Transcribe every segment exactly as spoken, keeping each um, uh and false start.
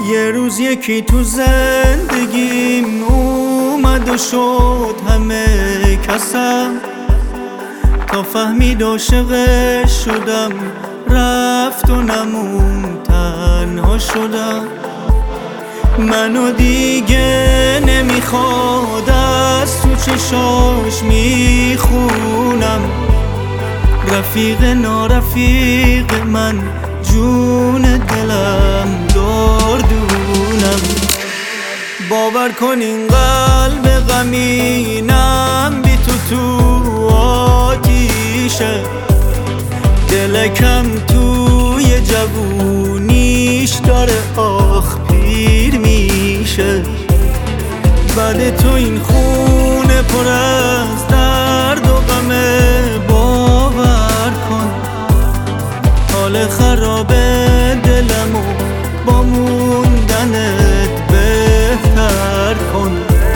یه روز یکی تو زندگیم اومد و شد همه کسم، تا فهمید عاشقش شدم رفت و نمون تنها شدم. منو دیگه نمیخواد از تو چشاش میخونم، رفیق نارفیق من جون دلم دردونم. باور کن این قلب غمینم بی تو تو آتیشه، دلکم توی جوونیش داره آخ پیر میشه. بعد تو این خونه پر از درد و غمه، باور کن حال خراب دلمو با موندنت بهتر کن.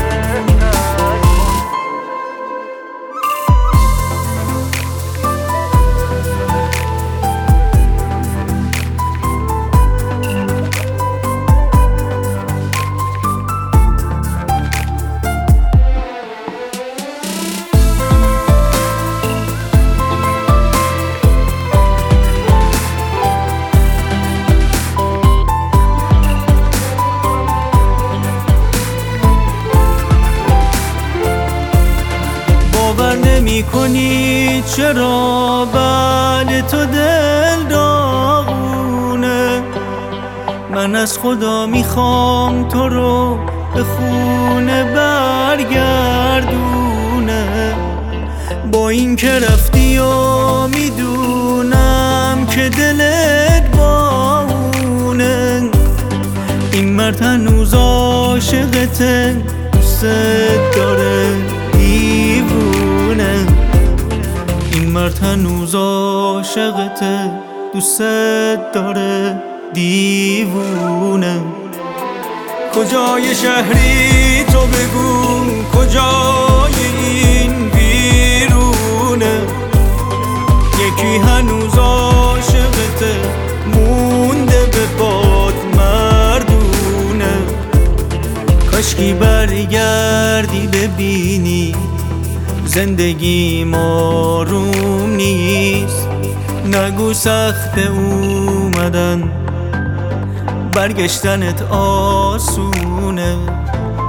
باور نمی کنی چرا بعد تو دل داغونه، من از خدا میخوام تو رو به خونه برگردونه. با این که رفتی و میدونم که دلت باونه، این مرد هنوز عاشقته دوست داره دیوونه. این مرد هنوز عاشقته دوست داره دیوونه. کجای شهری تو بگو، کجای این بیرونه، یکی هنوز عاشقته مونده به باد مردونه. کاشکی برگردی ببینی زندگی آروم نیست، نگو سخت اومدن برگشتنت آسونه.